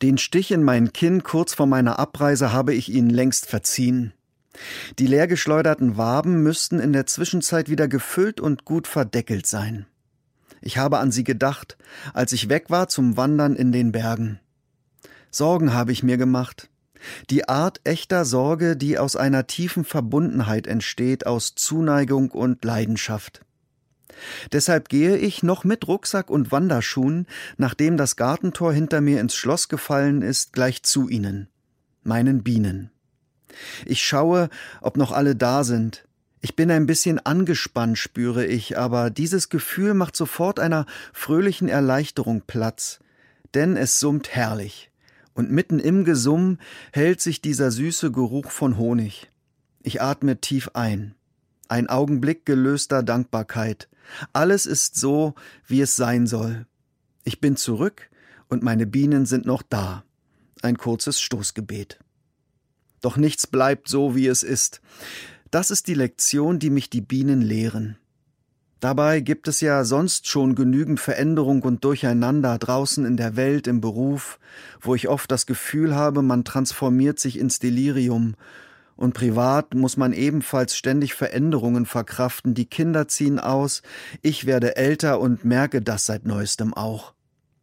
Den Stich in mein Kinn kurz vor meiner Abreise habe ich ihnen längst verziehen. Die leergeschleuderten Waben müssten in der Zwischenzeit wieder gefüllt und gut verdeckelt sein. Ich habe an sie gedacht, als ich weg war zum Wandern in den Bergen. Sorgen habe ich mir gemacht. Die Art echter Sorge, die aus einer tiefen Verbundenheit entsteht, aus Zuneigung und Leidenschaft. Deshalb gehe ich noch mit Rucksack und Wanderschuhen, nachdem das Gartentor hinter mir ins Schloss gefallen ist, gleich zu ihnen, meinen Bienen. Ich schaue, ob noch alle da sind. Ich bin ein bisschen angespannt, spüre ich, aber dieses Gefühl macht sofort einer fröhlichen Erleichterung Platz, denn es summt herrlich. Und mitten im Gesumm hält sich dieser süße Geruch von Honig. Ich atme tief ein. Ein Augenblick gelöster Dankbarkeit. Alles ist so, wie es sein soll. Ich bin zurück und meine Bienen sind noch da. Ein kurzes Stoßgebet. Doch nichts bleibt so, wie es ist. Das ist die Lektion, die mich die Bienen lehren. Dabei gibt es ja sonst schon genügend Veränderung und Durcheinander draußen in der Welt, im Beruf, wo ich oft das Gefühl habe, man transformiert sich ins Delirium. Und privat muss man ebenfalls ständig Veränderungen verkraften. Die Kinder ziehen aus, ich werde älter und merke das seit Neuestem auch.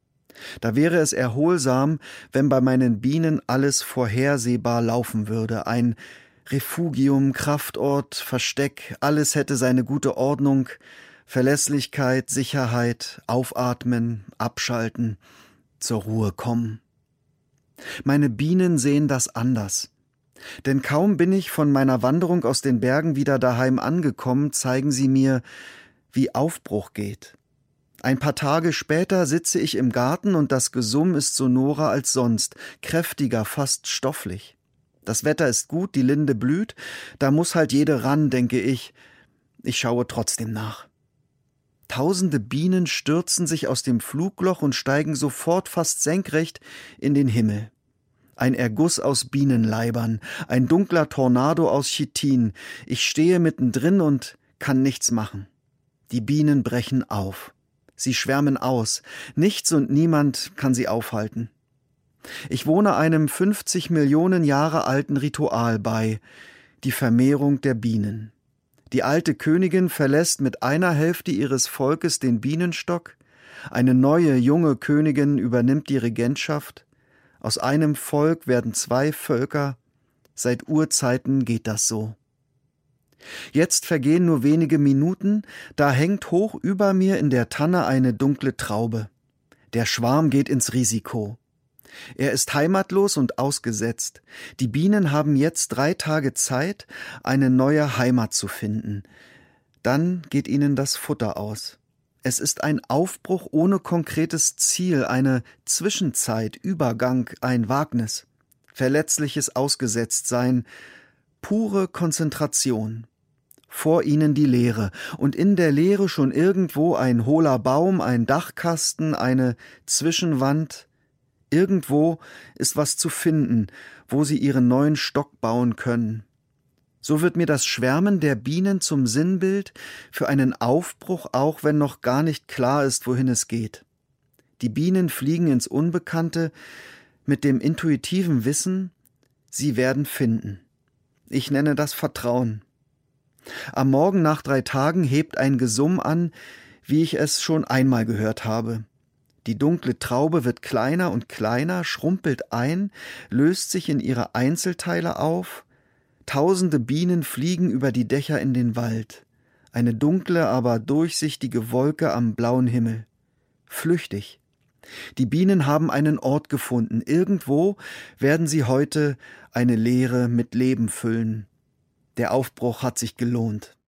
Da wäre es erholsam, wenn bei meinen Bienen alles vorhersehbar laufen würde. Ein Refugium, Kraftort, Versteck, alles hätte seine gute Ordnung, Verlässlichkeit, Sicherheit, aufatmen, abschalten, zur Ruhe kommen. Meine Bienen sehen das anders. Denn kaum bin ich von meiner Wanderung aus den Bergen wieder daheim angekommen, zeigen sie mir, wie Aufbruch geht. Ein paar Tage später sitze ich im Garten und das Gesumm ist sonorer als sonst, kräftiger, fast stofflich. Das Wetter ist gut, die Linde blüht, da muss halt jede ran, denke ich. Ich schaue trotzdem nach. Tausende Bienen stürzen sich aus dem Flugloch und steigen sofort fast senkrecht in den Himmel. Ein Erguss aus Bienenleibern, ein dunkler Tornado aus Chitin. Ich stehe mittendrin und kann nichts machen. Die Bienen brechen auf. Sie schwärmen aus. Nichts und niemand kann sie aufhalten. Ich wohne einem 50 Millionen Jahre alten Ritual bei, die Vermehrung der Bienen. Die alte Königin verlässt mit einer Hälfte ihres Volkes den Bienenstock, eine neue, junge Königin übernimmt die Regentschaft, aus einem Volk werden 2 Völker, seit Urzeiten geht das so. Jetzt vergehen nur wenige Minuten, da hängt hoch über mir in der Tanne eine dunkle Traube. Der Schwarm geht ins Risiko. Er ist heimatlos und ausgesetzt. Die Bienen haben jetzt 3 Tage Zeit, eine neue Heimat zu finden. Dann geht ihnen das Futter aus. Es ist ein Aufbruch ohne konkretes Ziel, eine Zwischenzeit, Übergang, ein Wagnis. Verletzliches Ausgesetztsein, pure Konzentration. Vor ihnen die Leere und in der Leere schon irgendwo ein hohler Baum, ein Dachkasten, eine Zwischenwand. Irgendwo ist was zu finden, wo sie ihren neuen Stock bauen können. So wird mir das Schwärmen der Bienen zum Sinnbild für einen Aufbruch, auch wenn noch gar nicht klar ist, wohin es geht. Die Bienen fliegen ins Unbekannte mit dem intuitiven Wissen, sie werden finden. Ich nenne das Vertrauen. Am Morgen nach 3 Tagen hebt ein Gesumm an, wie ich es schon einmal gehört habe. Die dunkle Traube wird kleiner und kleiner, schrumpelt ein, löst sich in ihre Einzelteile auf. Tausende Bienen fliegen über die Dächer in den Wald. Eine dunkle, aber durchsichtige Wolke am blauen Himmel. Flüchtig. Die Bienen haben einen Ort gefunden. Irgendwo werden sie heute eine Leere mit Leben füllen. Der Aufbruch hat sich gelohnt.